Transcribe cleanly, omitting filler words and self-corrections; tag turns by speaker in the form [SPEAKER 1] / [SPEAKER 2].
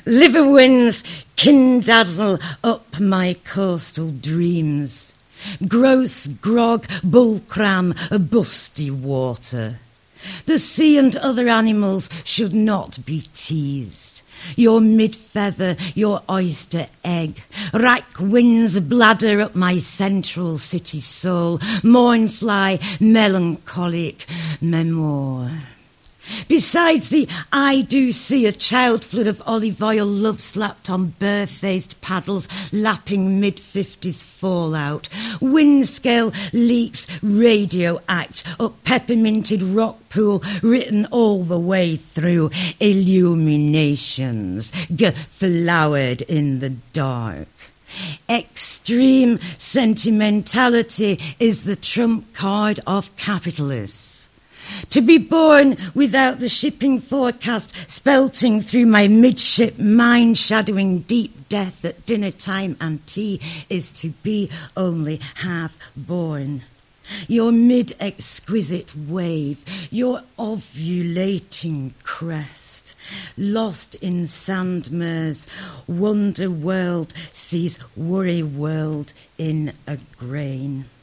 [SPEAKER 1] Liver winds kindazzle up my coastal dreams. Gross grog, bullcram, busty water. The sea and other animals should not be teased. Your mid-feather, your oyster egg, rack winds bladder up my central city soul, mournfly, melancholic memoir. Besides the I do see a child flood of olive oil love slapped on bare-faced paddles lapping mid-50s fallout, windscale leaks radio act up pepperminted rock pool written all the way through illuminations flowered in the dark. Extreme sentimentality is the trump card of capitalists. To be born without the shipping forecast spelting through my midship mind, shadowing deep death at dinner time and tea, is to be only half born. Your mid-exquisite wave, your ovulating crest, lost in Sandmer's wonder world, sees worry world in a grain.